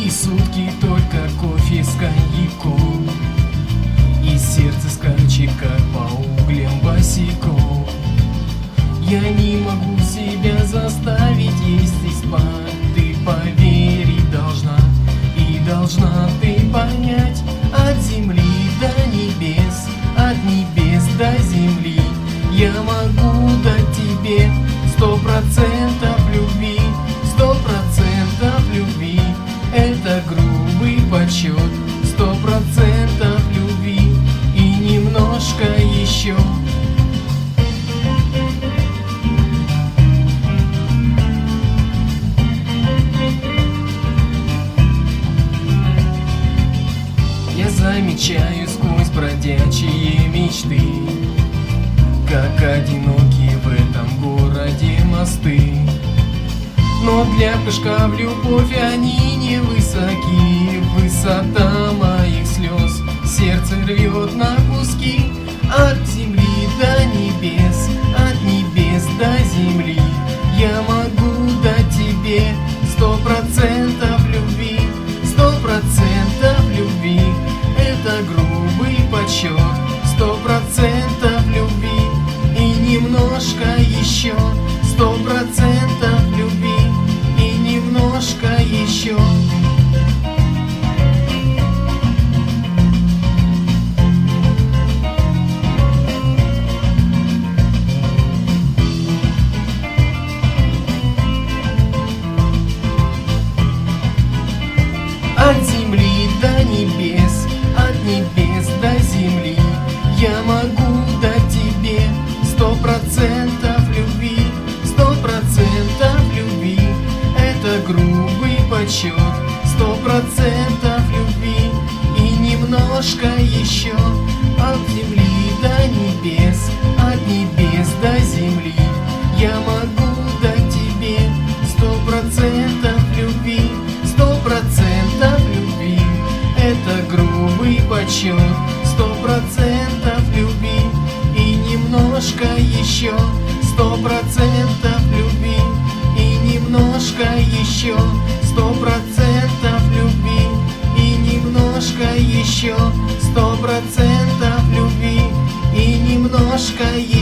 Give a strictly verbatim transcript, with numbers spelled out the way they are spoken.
И сутки только кофе с коньяком, и сердце скачет, как по углям босиком. Я не могу себя заставить есть и спать. Ты поверить должна, и должна ты понять. От земли до небес, от небес до земли я могу дать тебе сто процентов любви, сто процентов любви. Это грубый подсчет, сто процентов любви и немножко еще. Я замечаю сквозь бродячие мечты, как одиноки в этом городе мосты. Но для прыжка в любовь они не высоки. Высота моих слез сердце рвет на куски. От земли до небес, от небес до земли я могу дать тебе сто процентов любви, сто процентов любви. Это грубый подсчет, сто процентов любви и немножко еще, сто процентов любви и немножко еще. От земли до небес, от небес до земли я могу дать тебе сто процентов любви, сто процентов любви. Это грубый подсчет, сто процентов любви и немножко еще. От земли до небес, от небес до земли я могу дать тебе сто процентов любви, сто процентов любви. Это грубый подсчет, сто процентов любви и немножко еще, сто процентов любви и немножко еще, сто процентов любви и немножко еще, сто процентов любви и немножко еще.